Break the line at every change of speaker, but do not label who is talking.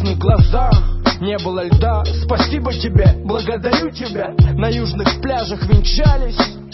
черных глазах не было льда. Спасибо тебе, благодарю тебя. На южных пляжах венчались